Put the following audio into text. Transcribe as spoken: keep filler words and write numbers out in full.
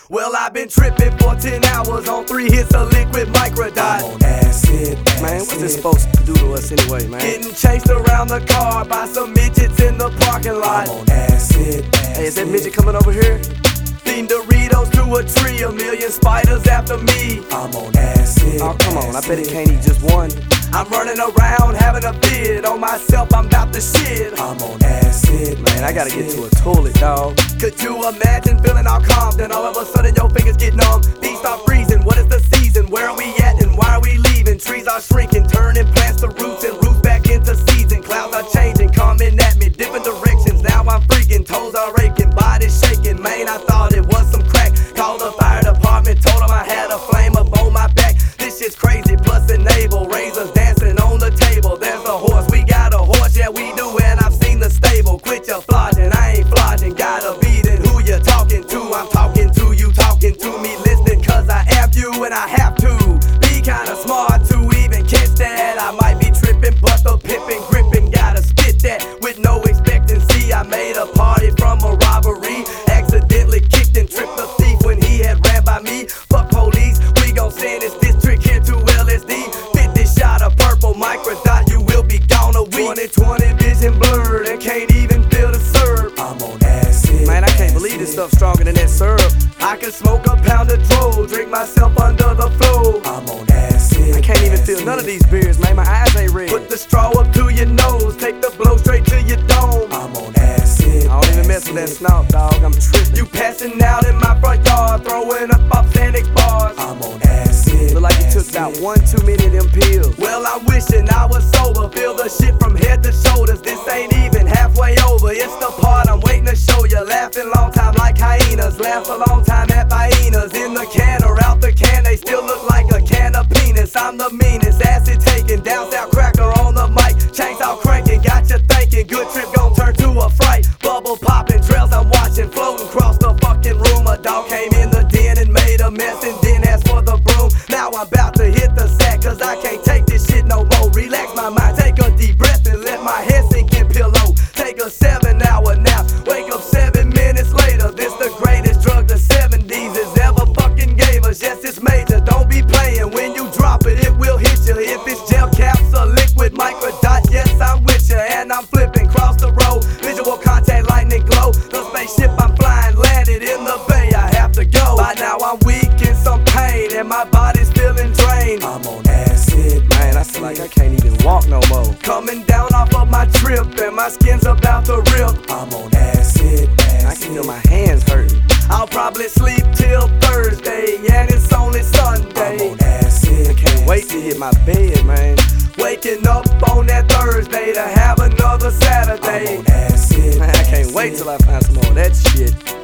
Well, I've been tripping for ten hours on three hits of liquid microdot. I'm on acid, acid. Man, what's this supposed to do to us anyway, man? Getting chased around the car by some midgets in the parking lot. I'm on acid, acid. Hey, is that midget coming over here? Feeding Doritos to a tree, a million spiders after me. I'm on acid. Oh, come on, I bet it can't eat just one. I'm running around having a bid on myself, I'm about to shit. I'm on acid, Man, I gotta get to a toilet, dawg. Could you imagine feeling all calm, then all of a sudden your fingers get numb? These start freezing, what is the season? Where are we at and why are we leaving? Trees are shrinking, turning plants to roots and roots back into season. Clouds are changing, coming at me, different directions. Now I'm freaking, toes are raking, body's shaking. Man, I thought it was some crack. Called the fire department, told them I had a flame up on my back. This shit's crazy, plus enable razors dancing on the table. There's a horse, we got a horse, yeah we do, and I've seen the stable. Quit your flogging, I ain't flogging, gotta beat it. Who you talking to? I'm talking to you, talking to me. Listen, cause I am you and I have to be kinda smart to even catch that. I might be tripping, but the pippin' gripping, gotta spit that with no expectancy. I made a party from a robbery, accidentally kicked and tripped the thief when he had ran by me. Fuck police, we gon' send this district here to L S D. fifty shot of purple microdot, you will be gone a week. twenty twenty vision blurred and can't even feel the syrup. I'm on acid. Man, I can't believe this stuff's stronger than that syrup. I can smoke a pound of dro, drink myself under the floor. I'm on acid. I can't even feel none of these beers, man. My eyes ain't red. Put the straw up to your nose, take the blow straight to your dome. I'm on acid. I don't even mess with that snout, dog. I'm tripping. You passing out in my front yard, throwing up authentic bars. I'm on acid. Look like you took about one too many of them pills. Well, I'm wishing I was sober, feel the shit from head to shoulders. This ain't even halfway over, it's the part I'm waiting to show you. Laughing long time like hyenas, laugh a long time at hyenas. In the can or out the can, they still look like a can of penis. I'm the meanest, acid taking, down south cracker on the mic. Chainsaw cranking, got you thinking, good trip gon' turn to a fright. Bubble popping, trails I'm watching, floating across the fucking room. A dog came in the den and made a mess and then asked for the broom. Now I'm about to hit the sack, cause I can't take this shit no more. Relax my mind, take a deep breath and let my head sink in pillow. Take a seven hour nap, wake up seven minutes later. This the greatest drug the seventies has ever fucking gave us. Yes, it's major, don't be playing. When you drop it, it will hit you. If it's gel caps or liquid microdot, yes, I'm with you. And I'm flipping cross the road, visual contact, lightning glow. The spaceship I'm flying landed in the bay, I have to go. By now I'm weak in some pain and my body's feeling drained. I'm on acid. Man, I feel like I can't even walk no more. Coming down off of my trip and my skin's about to rip. I'm on acid, acid. I can feel my hands hurting. I'll probably sleep till Thursday and it's only I'm Sunday. on acid. I can't wait to hit my bed, man. Waking up on that Thursday to have another I'm Saturday. on acid. Man, I can't wait till I find some more of that shit.